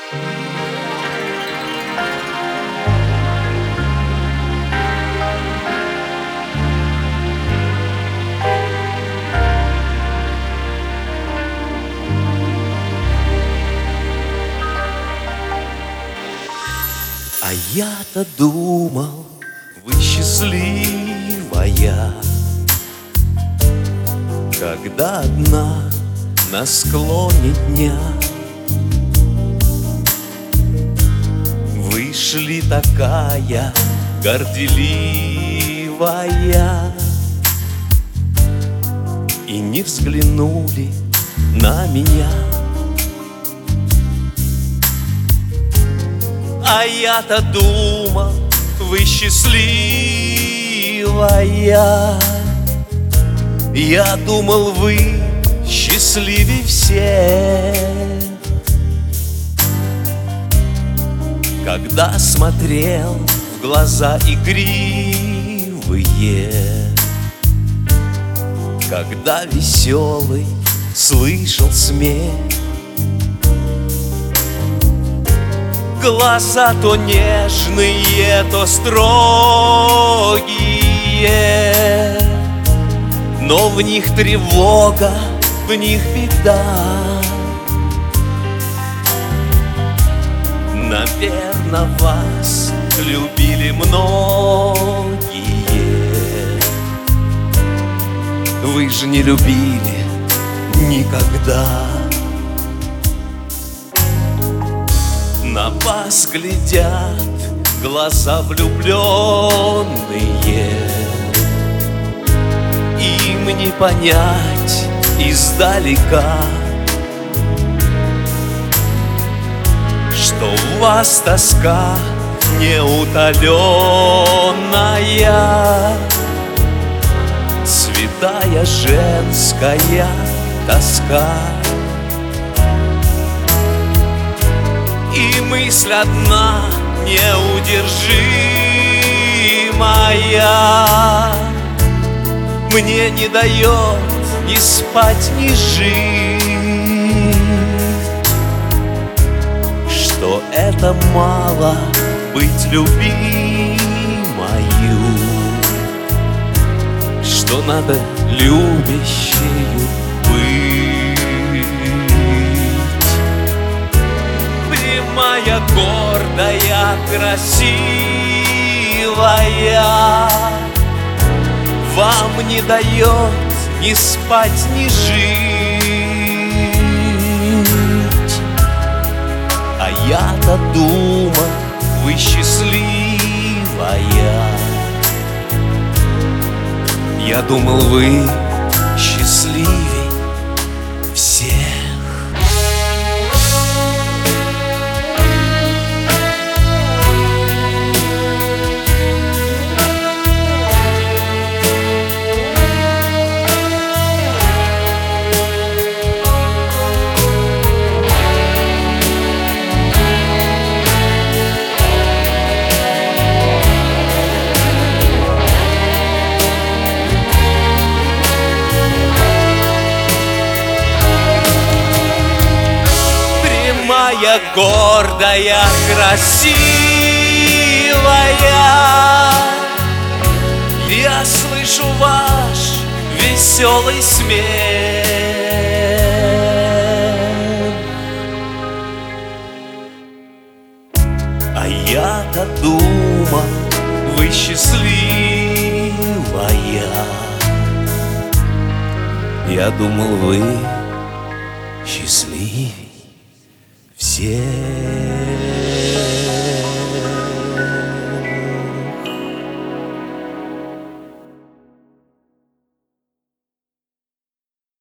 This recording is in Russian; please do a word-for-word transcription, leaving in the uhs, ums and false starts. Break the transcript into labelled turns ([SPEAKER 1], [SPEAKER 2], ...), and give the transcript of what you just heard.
[SPEAKER 1] А я-то думал, вы счастливая, когда одна на склоне дня вышли такая горделивая и не взглянули на меня. А я-то думал, вы счастливая, я думал, вы счастливее всех. Когда смотрел в глаза игривые, когда веселый слышал смех, глаза то нежные, то строгие, но в них тревога, в них беда. Наверно, вас любили многие, вы же не любили никогда. На вас глядят глаза влюбленные, им не понять издалека, что у вас тоска неутоленная, святая женская тоска. И мысль одна неудержимая мне не дает ни спать, ни жить, что это мало быть любимою, что надо любящею быть. Прямая, гордая, красивая вам не дает ни спать, ни жить. А я-то думал, вы счастливая, я думал, вы счастливей всех. Моя гордая, красивая, я слышу ваш веселый смех. А я-то думал, вы счастливая, я думал, вы счастливее всех.